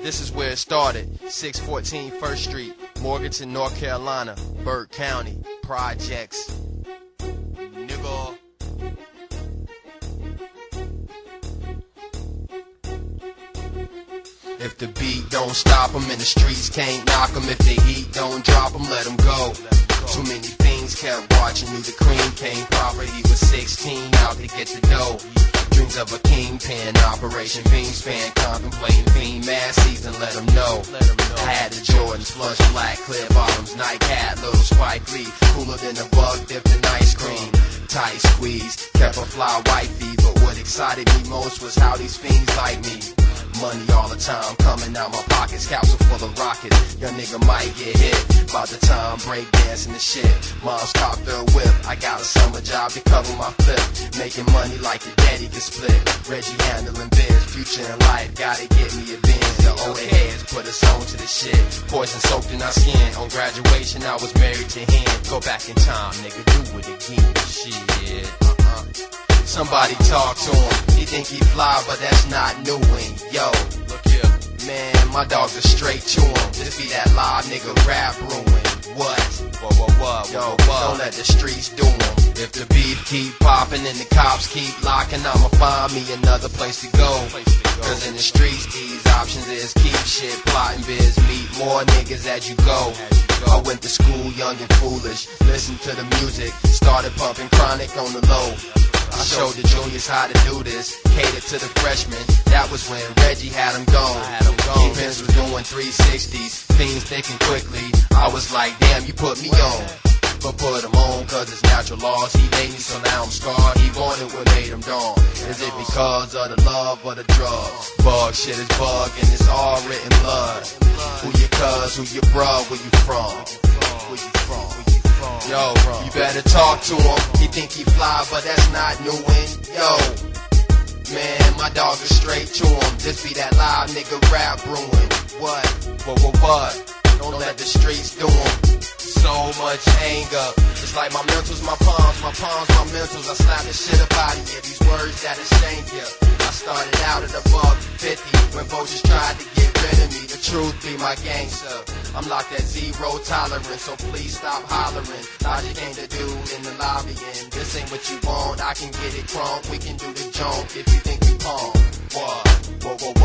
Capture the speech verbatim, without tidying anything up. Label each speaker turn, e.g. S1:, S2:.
S1: This is where it started. six fourteen First Street, Morganton, North Carolina, Burke County, Projects. Nigga. If the beat don't stop 'em and the streets can't knock 'em, if the heat don't drop 'em, let 'em go. Too many things kept watching, knew the cream came proper. He was sixteen, out to get the dough. Dreams of a kingpin, Operation Beamspan, contemplating fiend mass season, let 'em know. I had the Jordans, flush black, clear bottoms, Nike hat, little Spike Lee, cooler than a bug dipped in ice cream. Tight squeeze, kept a fly wifey, but what excited me most was how these fiends like me. Money all the time, coming out my pockets, capsule full of rockets. Young nigga might get hit, by the time break dancing the shit. Mom's copped her whip, I got a summer job to cover my flip. Making money like the daddy can split. Reggie handling biz, future in life, gotta get me a Benz. The older heads put us on to the shit. Poison soaked in our skin, on graduation I was married to him. Go back in time, nigga, do it again, shit. Uh-uh. Somebody talk to him, he think he fly, but that's not new. And yo, look here, man, my dogs are straight to him. This be that live nigga rap ruin. What? Whoa, whoa, whoa, yo, whoa. Don't let the streets do him. If the beef keep popping and the cops keep locking, I'ma find me another place to go. Cause in the streets, these options is keep shit, plotting biz, meet more niggas as you go. I went to school young and foolish, listened to the music, started pumping chronic on the low. I showed the juniors how to do this, catered to the freshmen. That was when Reggie had them gone. Kingpins was doing three sixties, things thinking quickly. I was like, damn, you put me on. But put him on, cause it's natural laws. He made me, so now I'm scarred. He wanted what made him dawn. Is it because of the love or the drugs? Bug shit is bug, and it's all written blood. Who you cuz, who you bruh, where you from? Where you from? Yo, you better talk to him. He think he fly, but that's not new. And yo, man, my dogs are straight to him. This be that live nigga rap ruin. What? What, what, what? Don't let the streets do him. So much anger. It's like my mentals, my palms, my palms, my mentals. I slap the shit up out of you. These words that shame you. I started out at a buck fifty when vultures tried to get rid of me. The truth be my gangster. I'm locked at zero tolerance, so please stop hollering. Logic ain't the dude in the lobby, and this ain't what you want. I can get it crunk, we can do the jump if you think we punk. What? Whoa, whoa,